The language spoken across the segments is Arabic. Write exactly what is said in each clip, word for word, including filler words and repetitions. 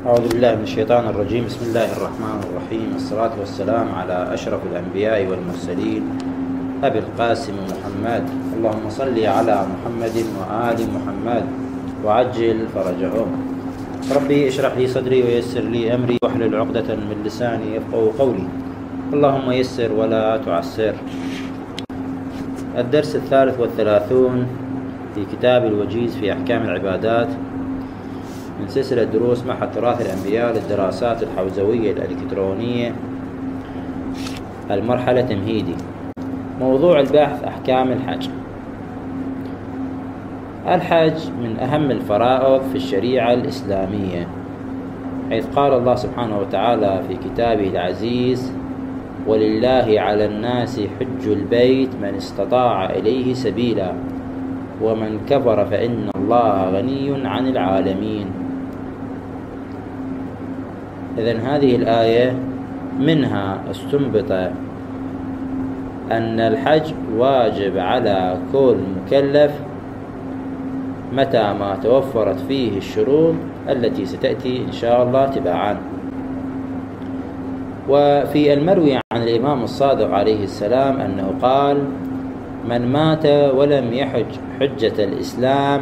أعوذ بالله من الشيطان الرجيم. بسم الله الرحمن الرحيم. الصلاة والسلام على أشرف الأنبياء والمرسلين أبي القاسم محمد. اللهم صل على محمد وآل محمد وعجل فرجهم. ربي اشرح لي صدري ويسر لي أمري واحلل عقدة من لساني يفقهوا قولي. اللهم يسر ولا تعسر. الدرس الثالث والثلاثون في كتاب الوجيز في أحكام العبادات من سلسلة دروس معهد تراث الأنبياء للدراسات الحوزوية الإلكترونية، المرحلة تمهيدي. موضوع البحث أحكام الحج. الحج من أهم الفرائض في الشريعة الإسلامية، حيث قال الله سبحانه وتعالى في كتابه العزيز: ولله على الناس حج البيت من استطاع إليه سبيلا ومن كفر فإن الله غني عن العالمين. إذن هذه الآية منها استنبط أن الحج واجب على كل مكلف متى ما توفرت فيه الشروط التي ستأتي إن شاء الله تباعا. وفي المروي عن الإمام الصادق عليه السلام أنه قال: من مات ولم يحج حجة الإسلام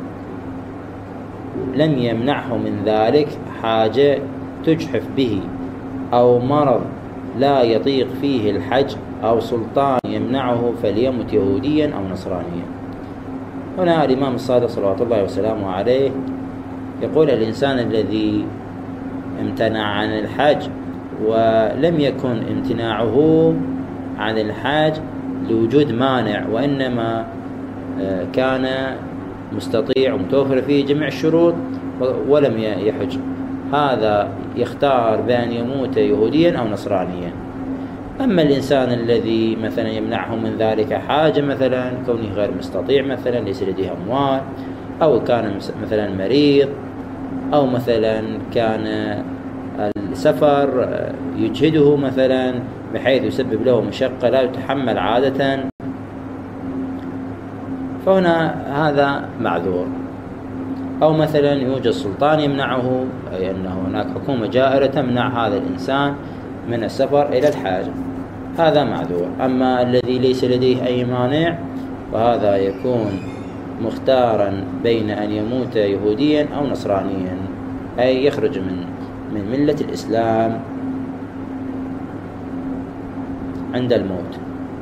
لم يمنعه من ذلك حاجة تجحف به، أو مرض لا يطيق فيه الحج، أو سلطان يمنعه، فليمت يهوديا أو نصرانيا. هنا الإمام الصادق صلوات الله وسلامه عليه يقول: الإنسان الذي امتنع عن الحج ولم يكن امتناعه عن الحج لوجود مانع، وإنما كان مستطيع ومتوفر فيه جميع الشروط ولم يحج، هذا يختار بأن يموت يهوديا أو نصرانيا. أما الإنسان الذي مثلا يمنعه من ذلك حاجة، مثلا كونه غير مستطيع، مثلا ليس لديه أموال، أو كان مثلا مريض، أو مثلا كان السفر يجهده مثلا بحيث يسبب له مشقة لا يتحمل عادة، فهنا هذا معذور. أو مثلا يوجد سلطان يمنعه، أي أن هناك حكومة جائرة تمنع هذا الإنسان من السفر إلى الحاج، هذا معذور. أما الذي ليس لديه أي مانع فهذا يكون مختارا بين أن يموت يهوديا أو نصرانيا، أي يخرج من من ملة الإسلام عند الموت.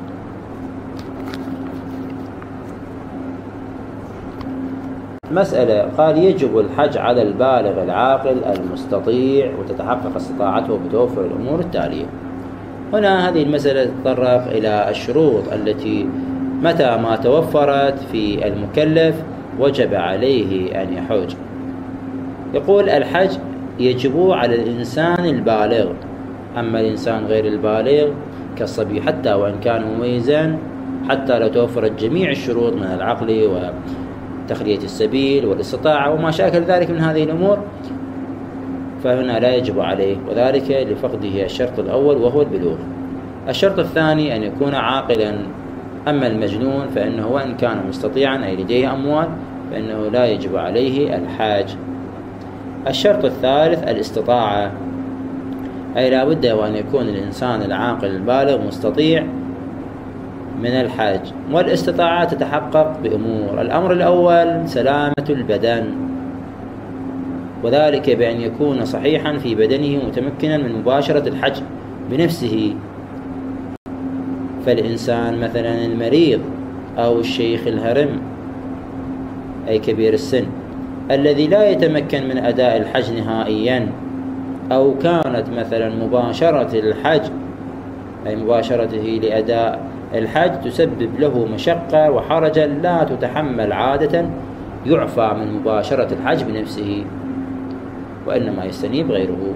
مسألة، قال: يجب الحج على البالغ العاقل المستطيع وتتحقق استطاعته بتوفر الأمور التالية. هنا هذه المسألة تتطرق إلى الشروط التي متى ما توفرت في المكلف وجب عليه أن يحج. يقول: الحج يجب على الإنسان البالغ، أما الإنسان غير البالغ كالصبي حتى وإن كان مميزا، حتى لو توفرت جميع الشروط من العقل وتخلية السبيل والاستطاعة وما شاكل ذلك من هذه الأمور، فهنا لا يجب عليه، وذلك لفقده الشرط الأول وهو البلوغ. الشرط الثاني أن يكون عاقلا. أما المجنون فإنه وإن كان مستطيعا أي لديه أموال فإنه لا يجب عليه الحاج. الشرط الثالث الاستطاعة، أي لا بد وأن يكون الإنسان العاقل البالغ مستطيع من الحج. والاستطاعة تتحقق بأمور: الأمر الأول سلامة البدن، وذلك بأن يكون صحيحا في بدنه متمكنا من مباشرة الحج بنفسه. فالإنسان مثلا المريض أو الشيخ الهرم أي كبير السن الذي لا يتمكن من أداء الحج نهائيا، أو كانت مثلا مباشرة الحج أي مباشرته لأداء الحج تسبب له مشقة وحرجا لا تتحمل عادة، يعفى من مباشرة الحج بنفسه، وإنما يستنيب غيره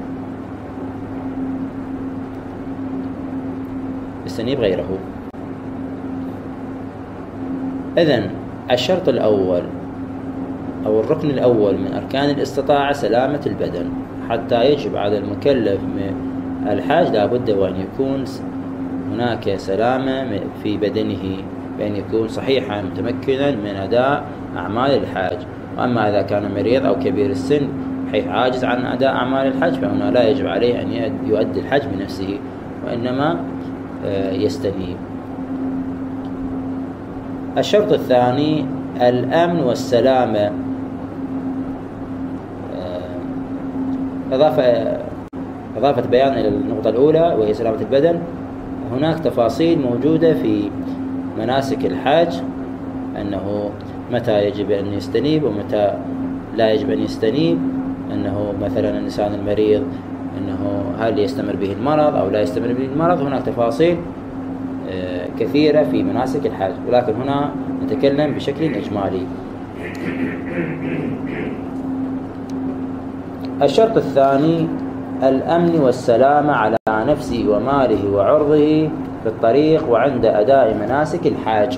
يستنيب غيره إذن الشرط الأول أو الركن الأول من أركان الاستطاعة سلامة البدن. حتى يجب على المكلف من الحاج لا بد وأن يكون هناك سلامة في بدنه، بأن يكون صحيحا متمكنا من أداء أعمال الحاج. وأما إذا كان مريض أو كبير السن بحيث عاجز عن أداء أعمال الحج، فهنا لا يجب عليه أن يؤدي الحج بنفسه، وإنما يستنيب. الشرط الثاني الأمن والسلامة. إضافة إضافة بيان إلى النقطة الأولى وهي سلامة البدن، هناك تفاصيل موجودة في مناسك الحج، أنه متى يجب أن يستنيب ومتى لا يجب أن يستنيب، أنه مثلا الإنسان المريض أنه هل يستمر به المرض أو لا يستمر به المرض. هناك تفاصيل كثيرة في مناسك الحج، ولكن هنا نتكلم بشكل إجمالي. الشرط الثاني الأمن والسلامة على نفسه وماله وعرضه في الطريق وعند أداء مناسك الحج،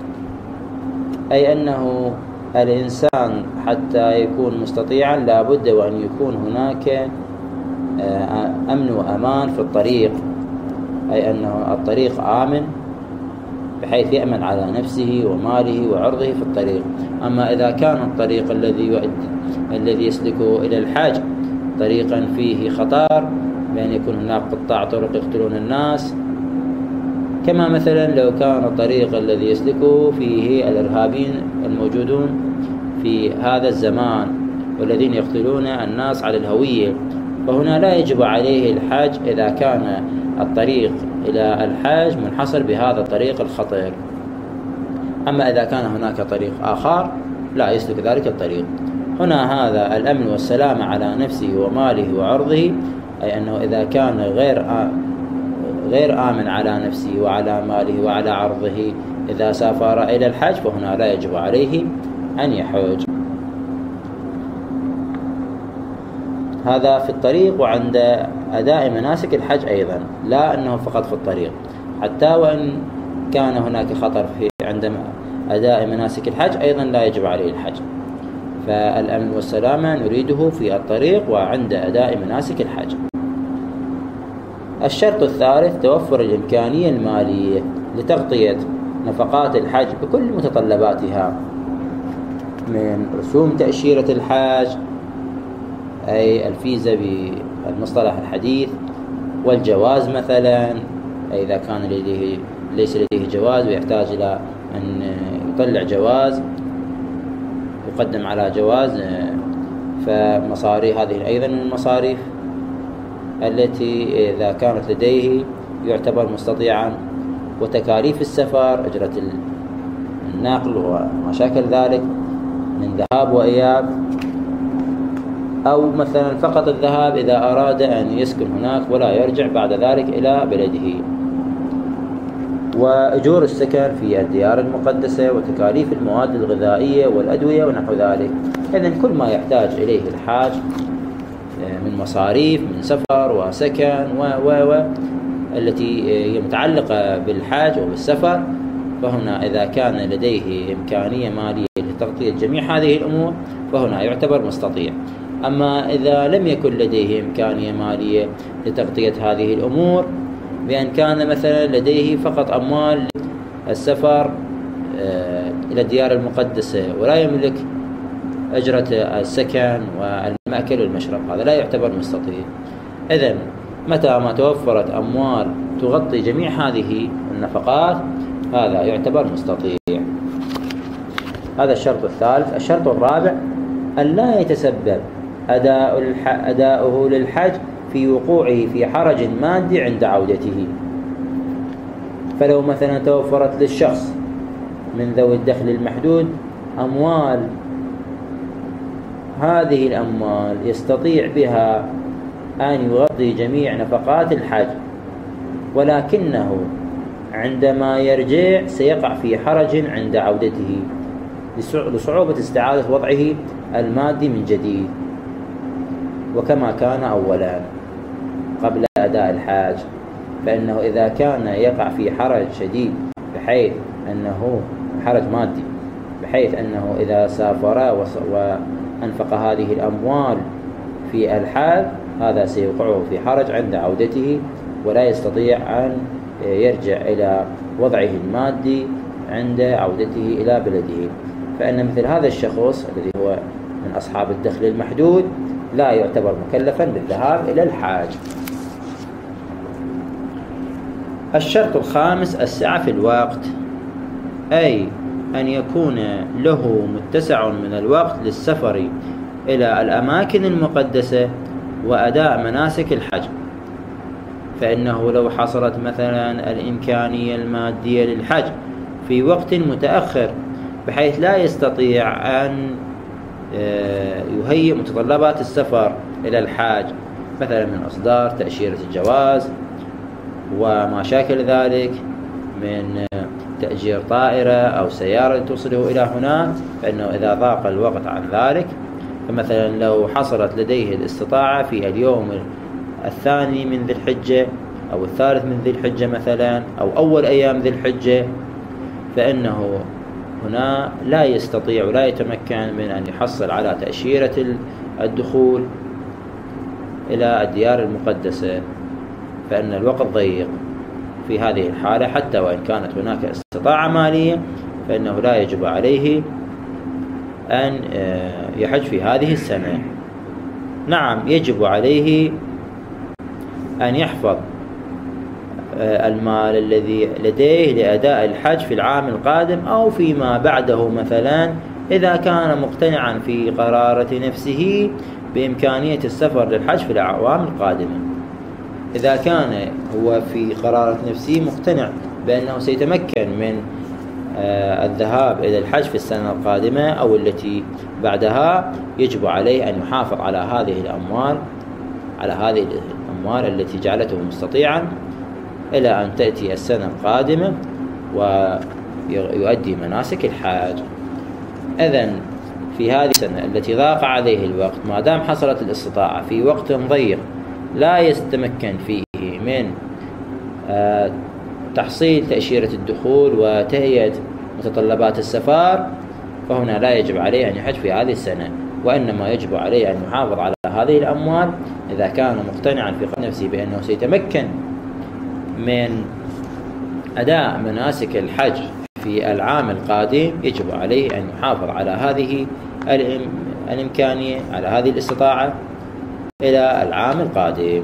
أي أنه الإنسان حتى يكون مستطيعا لا بد وأن يكون هناك أمن وأمان في الطريق، أي أنه الطريق آمن بحيث يأمن على نفسه وماله وعرضه في الطريق. أما إذا كان الطريق الذي يؤدي الذي يسلكه إلى الحج طريقا فيه خطر، بأن يكون هناك قطاع طرق يقتلون الناس، كما مثلا لو كان الطريق الذي يسلكه فيه الإرهابيين الموجودون في هذا الزمان والذين يقتلون الناس على الهوية، فهنا لا يجب عليه الحج إذا كان الطريق إلى الحج منحصر بهذا الطريق الخطير. أما إذا كان هناك طريق آخر لا يسلك ذلك الطريق. هنا هذا الأمن والسلامة على نفسه وماله وعرضه، أي أنه إذا كان غير غير آمن على نفسه وعلى ماله وعلى عرضه إذا سافر إلى الحج، فهنا لا يجب عليه أن يحج. هذا في الطريق وعند أداء مناسك الحج أيضا، لا أنه فقط في الطريق، حتى وإن كان هناك خطر في عند أداء مناسك الحج أيضا لا يجب عليه الحج. فالأمن والسلامة نريده في الطريق وعند أداء مناسك الحج. الشرط الثالث توفر الإمكانية المالية لتغطية نفقات الحج بكل متطلباتها، من رسوم تأشيرة الحج أي الفيزا بالمصطلح الحديث، والجواز مثلا أي إذا كان لديه ليس لديه جواز ويحتاج إلى أن يطلع جواز يقدم على جواز، فمصاريف هذه أيضا من المصاريف التي إذا كانت لديه يعتبر مستطيعا. وتكاليف السفر، أجرة النقل وما شاكل ذلك من ذهاب وإياب، أو مثلا فقط الذهاب إذا أراد أن يسكن هناك ولا يرجع بعد ذلك إلى بلده، وأجور السكن في الديار المقدسة، وتكاليف المواد الغذائية والأدوية ونحو ذلك. إذن كل ما يحتاج إليه الحاج من مصاريف من سفر وسكن و و و التي هي متعلقة بالحاج وبالسفر، فهنا إذا كان لديه إمكانية مالية لتغطية جميع هذه الأمور فهنا يعتبر مستطيع. أما إذا لم يكن لديه إمكانية مالية لتغطية هذه الأمور، بأن كان مثلا لديه فقط أموال السفر إلى الديار المقدسة ولا يملك أجرة السكن والمأكل والمشرب، هذا لا يعتبر مستطيع. إذن متى ما توفرت أموال تغطي جميع هذه النفقات هذا يعتبر مستطيع. هذا الشرط الثالث. الشرط الرابع أن لا يتسبب أداء الح... أداؤه للحج في وقوعه في حرج مادي عند عودته. فلو مثلا توفرت للشخص من ذوي الدخل المحدود أموال، هذه الأموال يستطيع بها أن يغطي جميع نفقات الحج، ولكنه عندما يرجع سيقع في حرج عند عودته لصعوبة استعادة وضعه المادي من جديد وكما كان أولا قبل أداء الحاج. فإنه إذا كان يقع في حرج شديد بحيث أنه حرج مادي بحيث أنه إذا سافر وأنفق هذه الأموال في الحاج هذا سيوقعه في حرج عند عودته ولا يستطيع أن يرجع إلى وضعه المادي عند عودته إلى بلده. فإن مثل هذا الشخص الذي هو من أصحاب الدخل المحدود لا يعتبر مكلفا بالذهاب إلى الحاج. الشرط الخامس السعة في الوقت، أي أن يكون له متسع من الوقت للسفر إلى الأماكن المقدسة وأداء مناسك الحج. فإنه لو حصلت مثلا الإمكانية المادية للحج في وقت متأخر بحيث لا يستطيع أن يهيئ متطلبات السفر إلى الحاج، مثلا من إصدار تأشيرة الجواز وما شاكل ذلك، من تأجير طائرة أو سيارة توصله إلى هناك، فإنه إذا ضاق الوقت عن ذلك، فمثلا لو حصلت لديه الاستطاعة في اليوم الثاني من ذي الحجة أو الثالث من ذي الحجة مثلا أو أول أيام ذي الحجة، فإنه هنا لا يستطيع ولا يتمكن من أن يحصل على تأشيرة الدخول إلى الديار المقدسة، فإن الوقت ضيق. في هذه الحالة حتى وإن كانت هناك استطاعة مالية فإنه لا يجب عليه أن يحج في هذه السنة. نعم، يجب عليه أن يحفظ المال الذي لديه لأداء الحج في العام القادم أو فيما بعده، مثلا إذا كان مقتنعا في قرارة نفسه بإمكانية السفر للحج في الأعوام القادمة. إذا كان هو في قرارة نفسه مقتنع بأنه سيتمكن من الذهاب إلى الحج في السنة القادمة أو التي بعدها، يجب عليه أن يحافظ على هذه الأموال على هذه الأموال التي جعلته مستطيعا إلى أن تأتي السنة القادمة ويؤدي مناسك الحج. إذن في هذه السنة التي ضاق عليه الوقت، ما دام حصلت الاستطاعة في وقت ضيق لا يتمكن فيه من تحصيل تأشيرة الدخول وتهيئة متطلبات السفر، فهنا لا يجب عليه أن يحج في هذه السنة، وإنما يجب عليه أن يحافظ على هذه الأموال. إذا كان مقتنعا في نفسه بأنه سيتمكن من أداء مناسك الحج في العام القادم، يجب عليه أن يحافظ على هذه الإمكانية، على هذه الاستطاعة إلى العام القادم.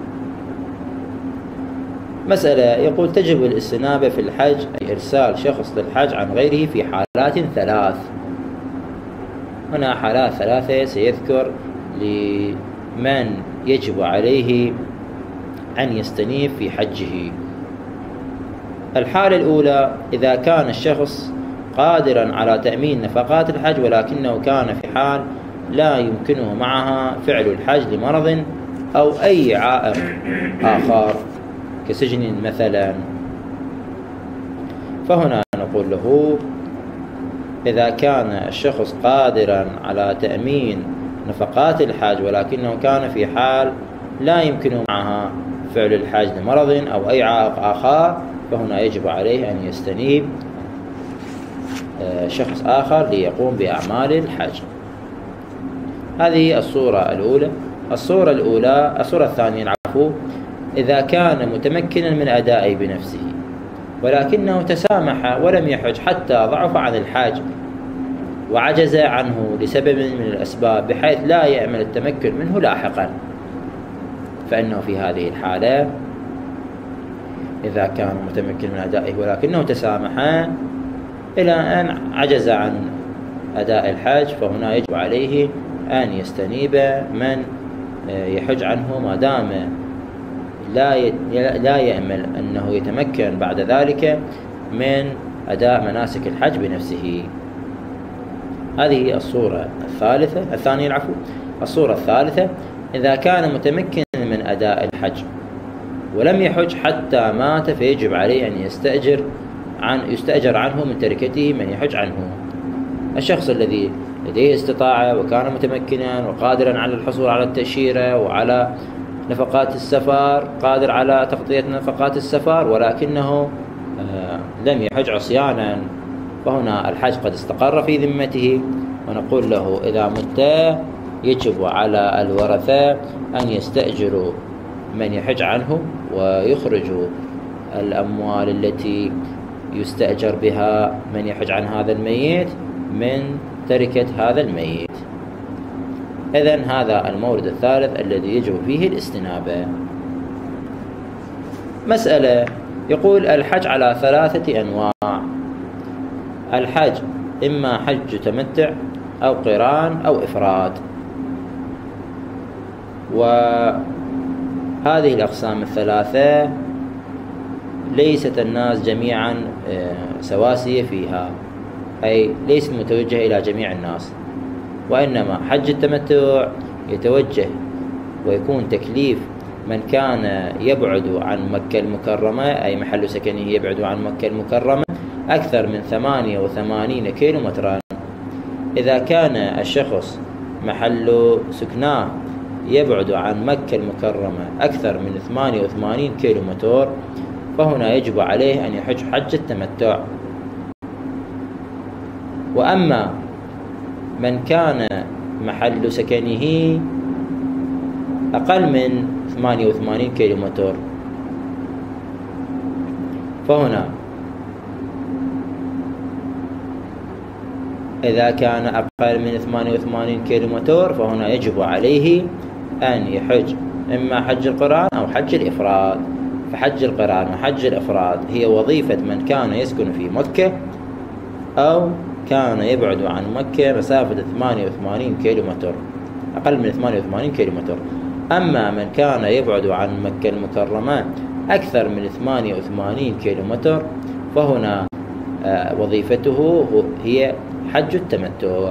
مسألة يقول: تجب الاستنابة في الحج، أي إرسال شخص للحج عن غيره في حالات ثلاث. هنا حالات ثلاثة سيذكر لمن يجب عليه أن يستنيب في حجه. الحالة الأولى: إذا كان الشخص قادرا على تأمين نفقات الحج ولكنه كان في حال لا يمكنه معها فعل الحج لمرض أو أي عائق آخر كسجن مثلا، فهنا نقول له: إذا كان الشخص قادرا على تأمين نفقات الحج ولكنه كان في حال لا يمكنه معها فعل الحج لمرض أو أي عائق آخر، فهنا يجب عليه أن يستنيب شخص آخر ليقوم بأعمال الحج. هذه الصورة الأولى. الصورة الأولى الصورة الثانية العفو: إذا كان متمكنا من أدائه بنفسه ولكنه تسامح ولم يحج حتى ضعف عن الحج وعجز عنه لسبب من الأسباب بحيث لا يأمل التمكن منه لاحقا، فإنه في هذه الحالة إذا كان متمكن من أدائه ولكنه تسامح إلى أن عجز عن أداء الحج، فهنا يجب عليه أن يستنيب من يحج عنه ما دام لا لا يأمل أنه يتمكن بعد ذلك من أداء مناسك الحج بنفسه. هذه الصورة الثالثة الثانية العفو. الصورة الثالثة: إذا كان متمكنا من أداء الحج ولم يحج حتى مات، فيجب عليه أن يستأجر عن يستأجر عنه من تركته من يحج عنه. الشخص الذي لديه استطاعة وكان متمكنا وقادرا على الحصول على التأشيرة وعلى نفقات السفر، قادر على تغطية نفقات السفر، ولكنه لم يحج عصيانا، فهنا الحج قد استقر في ذمته، ونقول له: إذا مت يجب على الورثة أن يستأجروا من يحج عنه ويخرجوا الأموال التي يستأجر بها من يحج عن هذا الميت من تركة هذا الميت. إذن هذا المورد الثالث الذي يجب فيه الاستنابة. مسألة، يقول الحج على ثلاثة أنواع. الحج إما حج تمتع أو قران أو إفراد، وهذه الأقسام الثلاثة ليست الناس جميعا سواسية فيها، أي ليس متوجه إلى جميع الناس، وإنما حج التمتع يتوجه ويكون تكليف من كان يبعد عن مكة المكرمة، أي محل سكنه يبعد عن مكة المكرمة أكثر من ثمانية وثمانين كيلو مترا. إذا كان الشخص محل سكناه يبعد عن مكة المكرمة أكثر من ثمانية وثمانين كيلو متر، فهنا يجب عليه أن يحج حج التمتع. وأما من كان محل سكنه أقل من ثمانية وثمانين كيلو متر، فهنا إذا كان أقل من ثمانية وثمانين كيلو متر فهنا يجب عليه أن يحج إما حج القران أو حج الإفراد. فحج القران وحج الإفراد هي وظيفة من كان يسكن في مكة أو كان يبعد عن مكة مسافة ثمانية وثمانين كيلو متر، أقل من ثمانية وثمانين كيلو متر. أما من كان يبعد عن مكة المكرمة أكثر من ثمانية وثمانين كيلو متر فهنا وظيفته هي حج التمتع.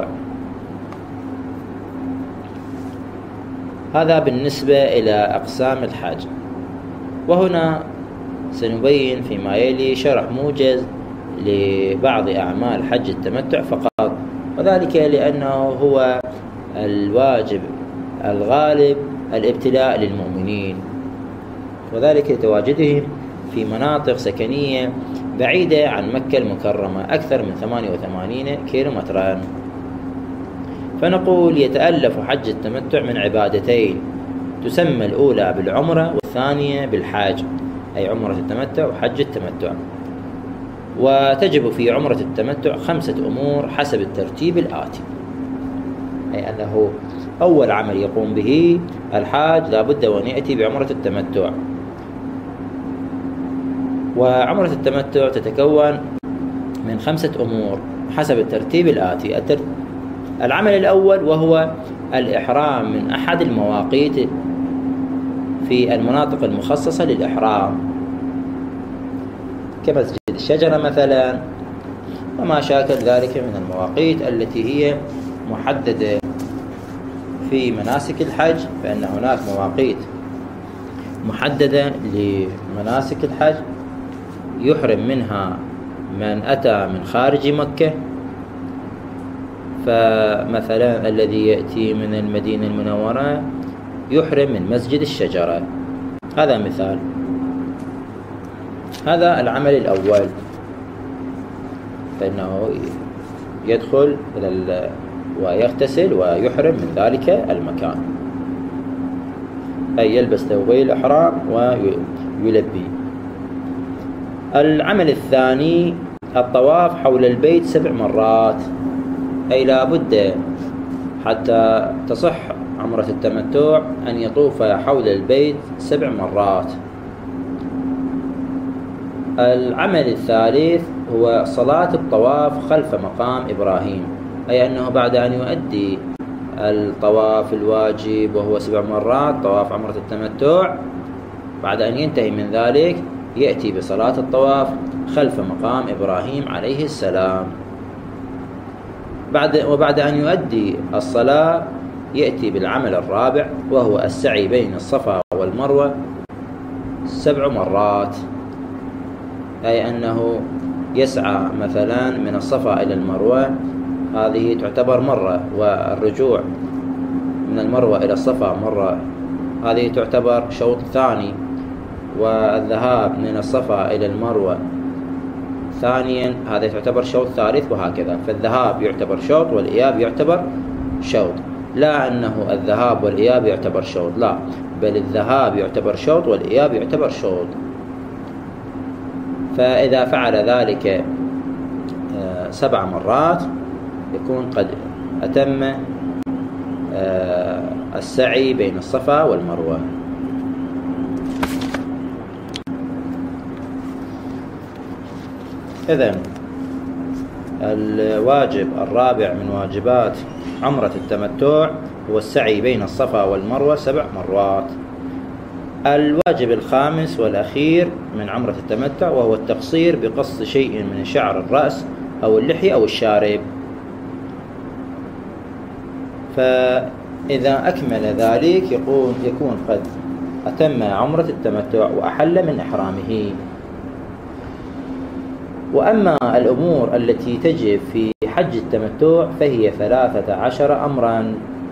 هذا بالنسبة إلى أقسام الحج. وهنا سنبين فيما يلي شرح موجز لبعض أعمال حج التمتع فقط، وذلك لأنه هو الواجب الغالب الابتلاء للمؤمنين، وذلك لتواجدهم في مناطق سكنية بعيدة عن مكة المكرمة أكثر من ثمانية وثمانين كيلو مترا. فنقول يتألف حج التمتع من عبادتين، تسمى الأولى بالعمرة والثانية بالحاج، أي عمرة التمتع وحج التمتع. وتجب في عمرة التمتع خمسة أمور حسب الترتيب الآتي، أي أنه أول عمل يقوم به الحاج لابد وأن يأتي بعمرة التمتع. وعمرة التمتع تتكون من خمسة أمور حسب الترتيب الآتي. العمل الأول وهو الإحرام من أحد المواقيت في المناطق المخصصة للإحرام كمسجد الشجرة مثلا وما شاكل ذلك من المواقيت التي هي محددة في مناسك الحج، فإن هناك مواقيت محددة لمناسك الحج يحرم منها من أتى من خارج مكة. فمثلا الذي يأتي من المدينة المنورة يحرم من مسجد الشجرة، هذا مثال. هذا العمل الأول، فإنه يدخل إلى ويغتسل ويحرم من ذلك المكان، أي يلبس ثوبي الإحرام ويلبي. العمل الثاني الطواف حول البيت سبع مرات، أي لا بد حتى تصح عمرة التمتع أن يطوف حول البيت سبع مرات. العمل الثالث هو صلاة الطواف خلف مقام إبراهيم، أي أنه بعد أن يؤدي الطواف الواجب وهو سبع مرات طواف عمرة التمتع، بعد أن ينتهي من ذلك يأتي بصلاة الطواف خلف مقام إبراهيم عليه السلام. بعد وبعد أن يؤدي الصلاة يأتي بالعمل الرابع وهو السعي بين الصفا والمروة سبع مرات، أي أنه يسعى مثلا من الصفا إلى المروة، هذه تعتبر مرة، والرجوع من المروة إلى الصفا مرة، هذه تعتبر شوط ثاني، والذهاب من الصفا إلى المروة ثانيا هذا تعتبر شوط ثالث، وهكذا. فالذهاب يعتبر شوط والإياب يعتبر شوط، لا أنه الذهاب والإياب يعتبر شوط، لا، بل الذهاب يعتبر شوط والإياب يعتبر شوط. فإذا فعل ذلك سبع مرات يكون قد أتم السعي بين الصفا والمروة. إذن الواجب الرابع من واجبات عمرة التمتع هو السعي بين الصفا والمروة سبع مرات. الواجب الخامس والأخير من عمرة التمتع وهو التقصير بقص شيء من شعر الرأس أو اللحية أو الشارب. فإذا أكمل ذلك يكون يكون قد أتم عمرة التمتع وأحل من إحرامه. وأما الأمور التي تجب في حج التمتع فهي ثلاثة عشر أمرا.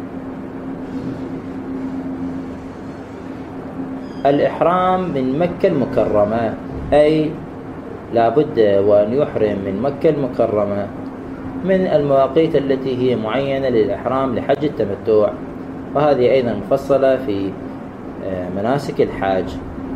الإحرام من مكة المكرمة، أي لا بد وأن يحرم من مكة المكرمة من المواقيت التي هي معينة للإحرام لحج التمتع، وهذه أيضا مفصلة في مناسك الحج.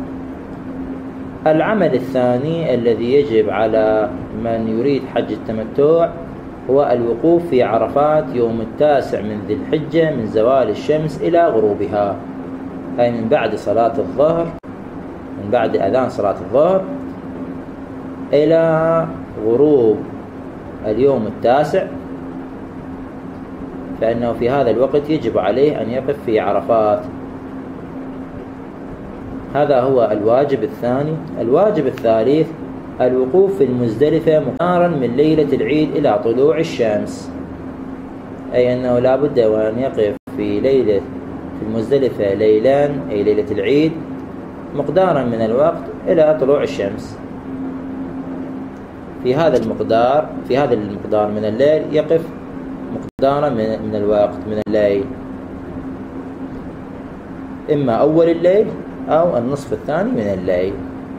العمل الثاني الذي يجب على من يريد حج التمتع هو الوقوف في عرفات يوم التاسع من ذي الحجة من زوال الشمس إلى غروبها، أي من بعد صلاة الظهر، من بعد أذان صلاة الظهر إلى غروب اليوم التاسع، فإنه في هذا الوقت يجب عليه أن يقف في عرفات. هذا هو الواجب الثاني. الواجب الثالث الوقوف في المزدلفة مقدارا من ليلة العيد إلى طلوع الشمس، أي أنه لا بد وأن يقف في ليلة في المزدلفة ليلان، أي ليلة العيد، مقدارا من الوقت إلى طلوع الشمس. في هذا المقدار في هذا المقدار من الليل يقف مقدارا من من الوقت من الليل، إما أول الليل أو النصف الثاني من الليل.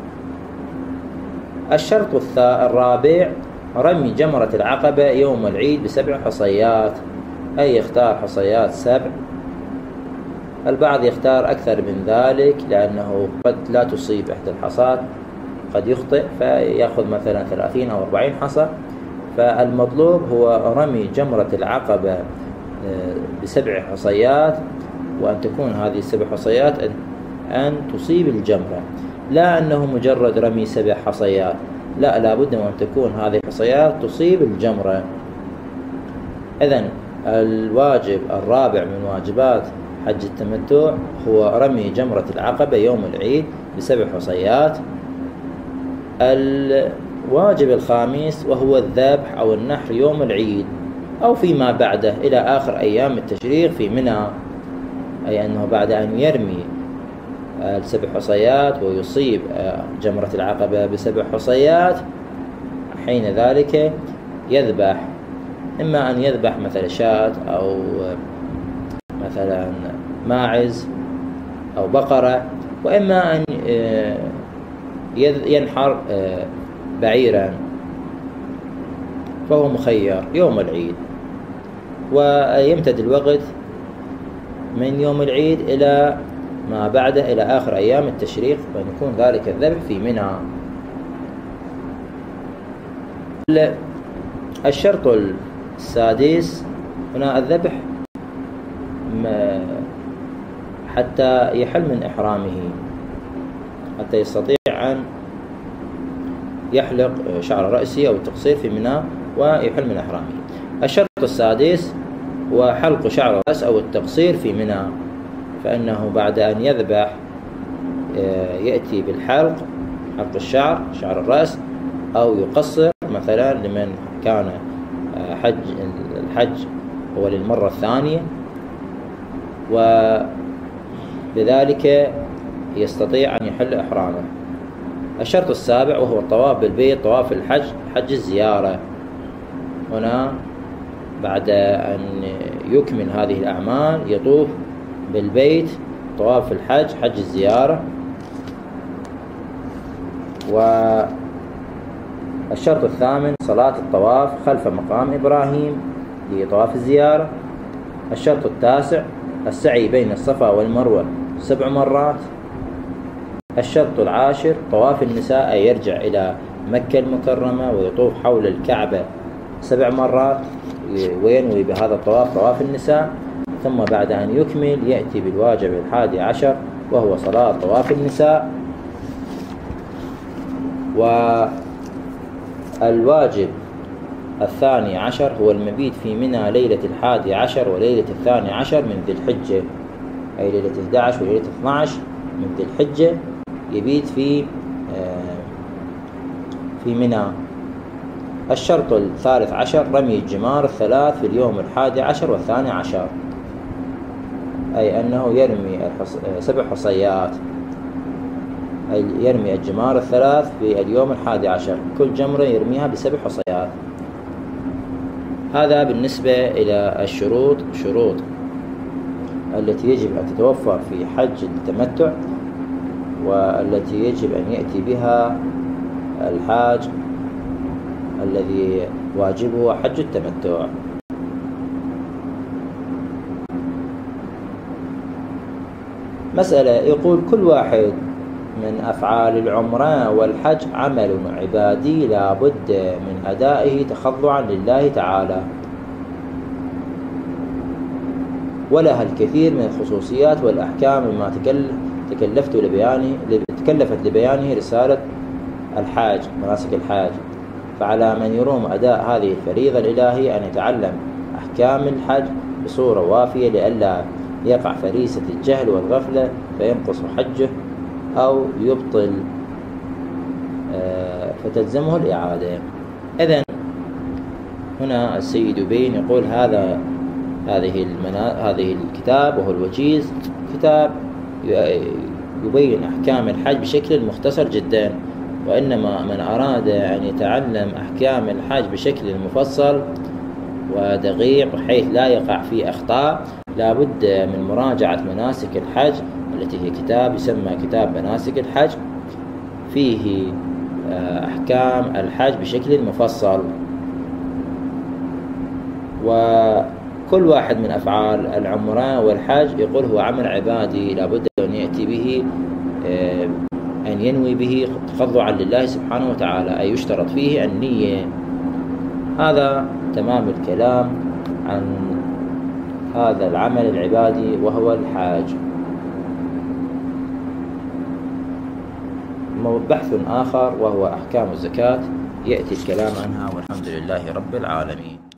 الشرط الرابع رمي جمرة العقبة يوم العيد بسبع حصيات، أي يختار حصيات سبع. البعض يختار أكثر من ذلك لأنه قد لا تصيب إحدى الحصات، قد يخطئ فيأخذ مثلا ثلاثين أو أربعين حصى. فالمطلوب هو رمي جمرة العقبة بسبع حصيات، وأن تكون هذه السبع حصيات أن تصيب الجمرة، لا أنه مجرد رمي سبع حصيات، لا، لابد أن تكون هذه الحصيات تصيب الجمرة. إذن الواجب الرابع من واجبات حج التمتع هو رمي جمرة العقبة يوم العيد بسبع حصيات. الواجب الخامس وهو الذبح أو النحر يوم العيد أو فيما بعده إلى آخر أيام التشريق في منى، أي أنه بعد أن يرمي السبع حصيات ويصيب جمرة العقبة بسبع حصيات، حين ذلك يذبح، إما أن يذبح مثلا شاة أو مثلا ماعز أو بقرة، وإما أن ينحر بعيرا، فهو مخير يوم العيد. ويمتد الوقت من يوم العيد إلى ما بعده إلى آخر أيام التشريق، وأن يكون ذلك الذبح في منى. الشرط السادس هنا الذبح حتى يحل من إحرامه، حتى يستطيع أن يحلق شعر رأسه أو التقصير في منى ويحل من إحرامه. الشرط السادس هو حلق شعر الرأس أو التقصير في منى، فإنه بعد أن يذبح يأتي بالحلق، حلق الشعر شعر الرأس، أو يقصر مثلا لمن كان حج الحج هو للمرة الثانية، وبذلك يستطيع أن يحل إحرامه. الشرط السابع وهو الطواف بالبيت، طواف الحج حج الزيارة. هنا بعد أن يكمل هذه الأعمال يطوف بالبيت طواف الحج حج الزيارة. والشرط الثامن صلاة الطواف خلف مقام إبراهيم لطواف الزيارة. الشرط التاسع السعي بين الصفا والمروة سبع مرات. الشرط العاشر طواف النساء، أي يرجع إلى مكة المكرمة ويطوف حول الكعبة سبع مرات وينوي بهذا الطواف طواف النساء. ثم بعد أن يكمل يأتي بالواجب الحادي عشر وهو صلاة طواف النساء. والواجب الثاني عشر هو المبيت في منى ليلة الحادي عشر وليلة الثاني عشر من ذي الحجة، أي ليلة إحدى عشر وليلة اثني عشر من ذي الحجة يبيت في في منى. الشرط الثالث عشر رمي الجمار الثلاث في اليوم الحادي عشر والثاني عشر، أي أنه يرمي الحص... سبع حصيات، أي يرمي الجمار الثلاث في اليوم الحادي عشر، كل جمرة يرميها بسبع حصيات. هذا بالنسبة إلى الشروط، شروط التي يجب أن تتوفر في حج التمتع والتي يجب أن يأتي بها الحاج الذي واجبه حج التمتع. مسألة يقول كل واحد من أفعال العمرة والحج عمل عبادي لا بد من أدائه تخضعا لله تعالى، ولها الكثير من الخصوصيات والأحكام مما تكلفت لبيانه تكلفت لبيانه رسالة الحاج مناسك الحاج. فعلى من يروم أداء هذه الفريضة الإلهية أن يتعلم أحكام الحج بصورة وافية لئلا يقع فريسة الجهل والغفلة فينقص حجه أو يبطل فتلزمه الإعادة. إذن هنا السيد يبين يقول هذا هذه المنا... هذه الكتاب وهو الوجيز كتاب يبين أحكام الحج بشكل مختصر جدا، وإنما من أراد أن يتعلم أحكام الحج بشكل مفصل ودقيق بحيث لا يقع فيه أخطاء لا بد من مراجعة مناسك الحج التي هي كتاب يسمى كتاب مناسك الحج، فيه أحكام الحج بشكل مفصل. وكل واحد من أفعال العمرة والحج يقول هو عمل عبادي لا بد أن يأتي به أن ينوي به تخضعا لله سبحانه وتعالى، أي يشترط فيه النية. هذا تمام الكلام عن هذا العمل العبادي وهو الحاج. بحث آخر وهو أحكام الزكاة يأتي الكلام عنها، والحمد لله رب العالمين.